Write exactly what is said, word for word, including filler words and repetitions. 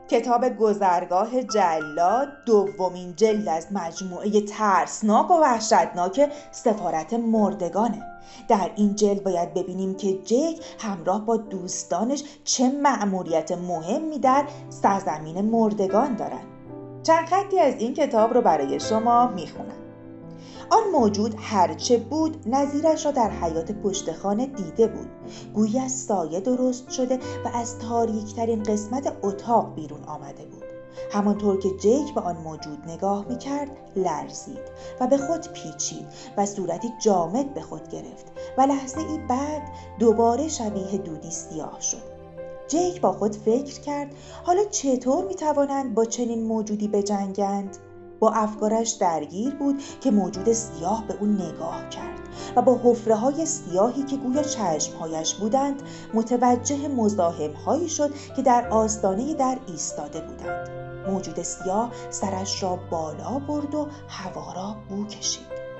کتاب گذرگاه جلاد دومین جلد از مجموعه ترسناک و وحشتناک سفارت مردگانه. در این جلد باید ببینیم که جیک همراه با دوستانش چه مأموریت مهمی در سرزمین مردگان دارن. چند خطی از این کتاب رو برای شما میخونم. آن موجود هرچه بود نظیرش را در حیاط پشت خانه دیده بود. گویی از سایه درست شده و از تاریکترین قسمت اتاق بیرون آمده بود. همانطور که جیک به آن موجود نگاه میکرد لرزید و به خود پیچید و صورتی جامد به خود گرفت و لحظه ای بعد دوباره شبیه دودی سیاه شد. جیک با خود فکر کرد حالا چطور میتوانند با چنین موجودی بجنگند؟ با افکارش درگیر بود که موجود سیاه به او نگاه کرد و با حفره‌های سیاهی که گویا چشمهایش بودند متوجه مزاحم‌هایی شد که در آستانه در ایستاده بودند. موجود سیاه سرش را بالا برد و هوا را بو کشید.